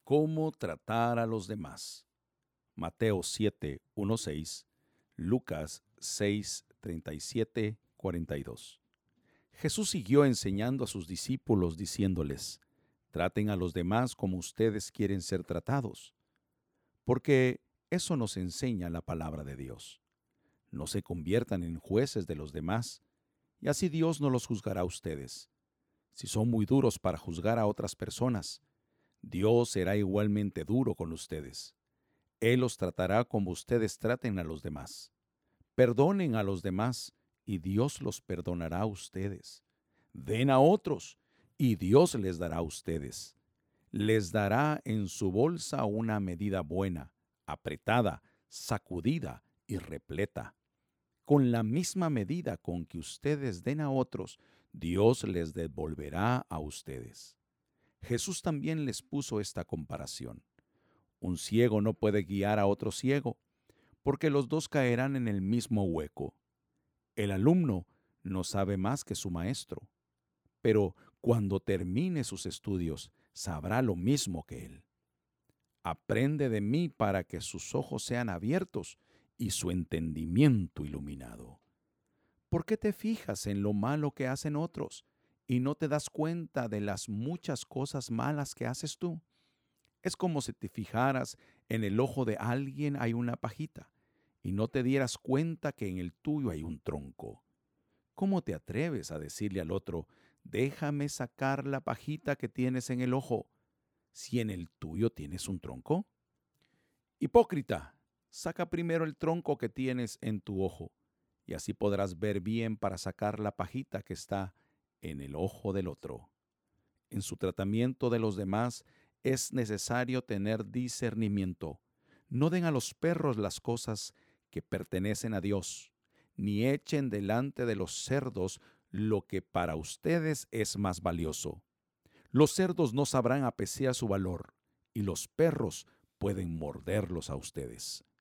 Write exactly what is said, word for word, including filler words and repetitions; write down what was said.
Cómo tratar a los demás. Mateo siete, uno, seis, Lucas seis, treinta y siete, cuarenta y dos. Jesús siguió enseñando a sus discípulos diciéndoles, traten a los demás como ustedes quieren ser tratados, porque eso nos enseña la palabra de Dios. No se conviertan en jueces de los demás, y así Dios no los juzgará a ustedes. Si son muy duros para juzgar a otras personas, Dios será igualmente duro con ustedes. Él los tratará como ustedes traten a los demás. Perdonen a los demás, y Dios los perdonará a ustedes. Den a otros, y Dios les dará a ustedes. Les dará en su bolsa una medida buena, apretada, sacudida y repleta. Con la misma medida con que ustedes den a otros, Dios les devolverá a ustedes. Jesús también les puso esta comparación. Un ciego no puede guiar a otro ciego, porque los dos caerán en el mismo hueco. El alumno no sabe más que su maestro, pero cuando termine sus estudios, sabrá lo mismo que él. Aprende de mí para que sus ojos sean abiertos y su entendimiento iluminado. ¿Por qué te fijas en lo malo que hacen otros y no te das cuenta de las muchas cosas malas que haces tú? Es como si te fijaras en el ojo de alguien hay una pajita y no te dieras cuenta que en el tuyo hay un tronco. ¿Cómo te atreves a decirle al otro, déjame sacar la pajita que tienes en el ojo, si en el tuyo tienes un tronco? Hipócrita, saca primero el tronco que tienes en tu ojo, y así podrás ver bien para sacar la pajita que está en el ojo del otro. En su tratamiento de los demás es necesario tener discernimiento. No den a los perros las cosas que pertenecen a Dios, ni echen delante de los cerdos lo que para ustedes es más valioso. Los cerdos no sabrán apreciar su valor, y los perros pueden morderlos a ustedes.